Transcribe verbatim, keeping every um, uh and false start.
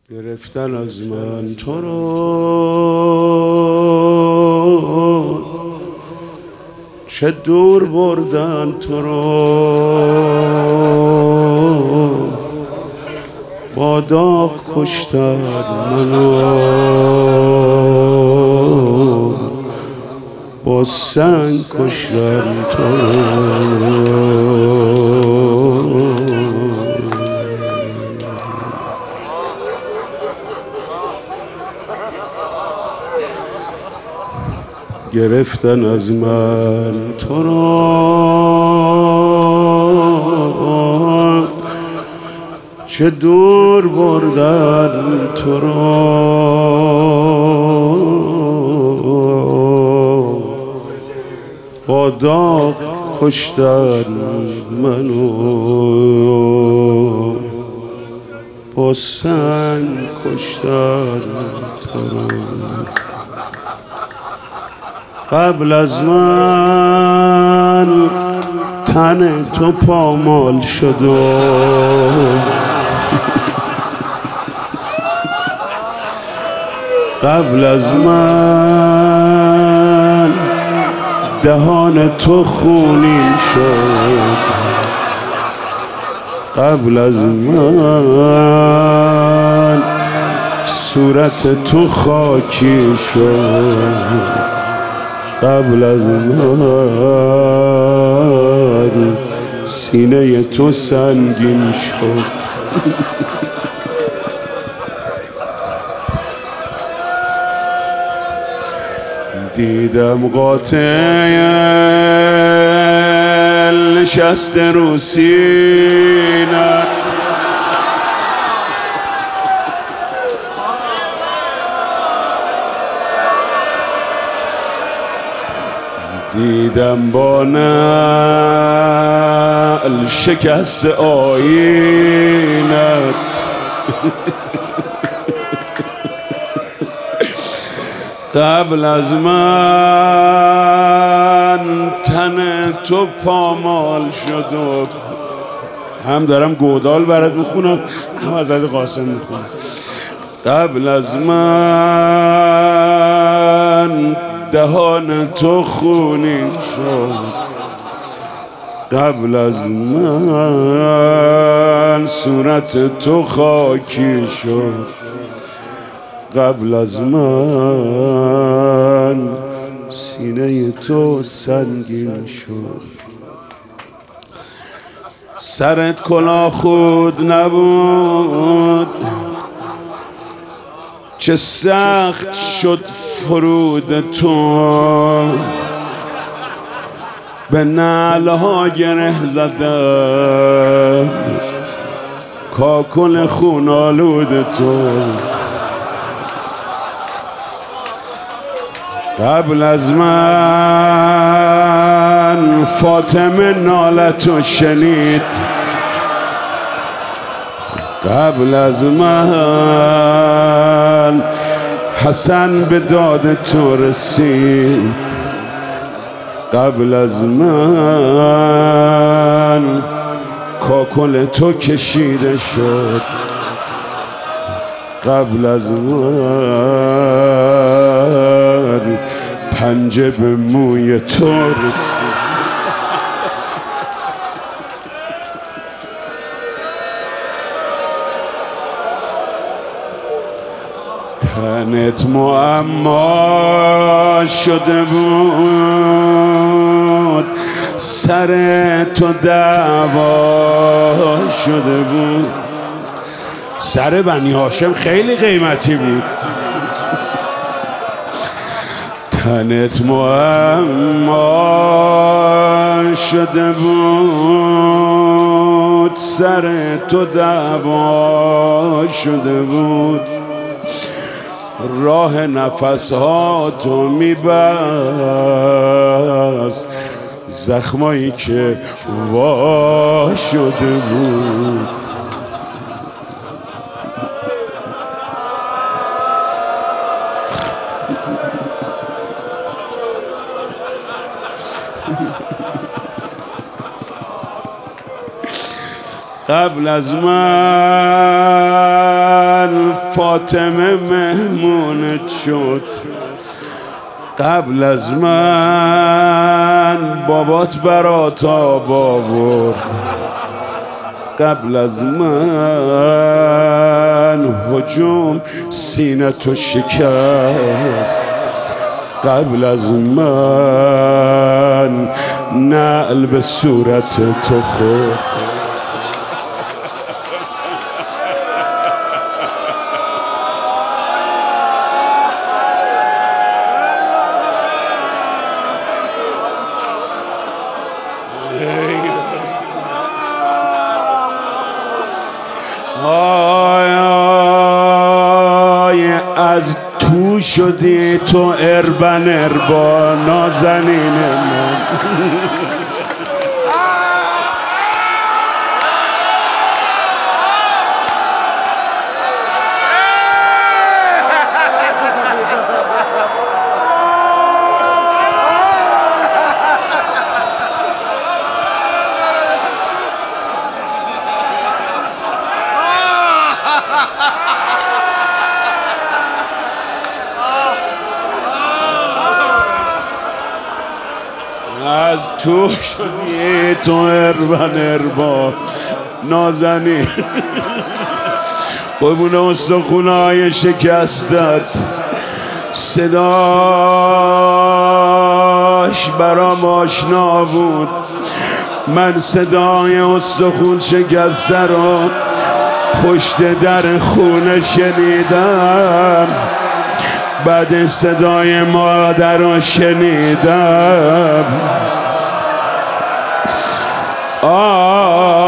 گرفتن از من تو رو چه دور بردن تو رو با داغ کشتن منو با سنگ کشتن تو رو گرفتن از من تو رو چه دور بردن تو رو با داغ کشتن منو با سنگ کشتن تو رو قبل از من تن تو پامال شد و قبل از من دهان تو خونین شد قبل از من صورت تو خاکی شد قبل از من سینه تو سنگین شد دیدم قاتل نشسته رو سینه‌ات دیدم با نعل شکست آیینت قبل از من تن تو پامال شد و هم دارم گودال برات میخونم هم حضرت قاسم میخونم قبل از من دهان تو خونین شد قبل از من صورت تو خاکی شد قبل از من سینه تو سنگین شد سرت کلاه خود نبود چه سخت شد فرود تو به نعلها گره زدم کاکل خون آلود تو قبل از من فاطمه نالتو شنید قبل از من حسن به داد تو رسید قبل از من کاکل تو کشیده شد قبل از من پنجه به موی تو رسید تنت معما شده بود سر تو دعوا شده بود سر بنی هاشم خیلی قیمتی بود تنت معما شده بود سر تو دعوا شده بود راه نفس ها تو میبست زخمایی که وا شده بود قبل از من فاطمه مهمونت شد، قبل از من بابات برات آب آورد، قبل از من هجوم سینه تو شکست، قبل از من نعل به صورت تو خورد. آی آی از تو شدی تو اربن اربا نازنین من. از تو شدی تو اربن اربا نازنین، قربون استخونهای شکستت صداش برام آشنا بود. من صدای استخون شکسته رو پشت در خونه شنیدم، بعد صدای مادر رو شنیدم. آه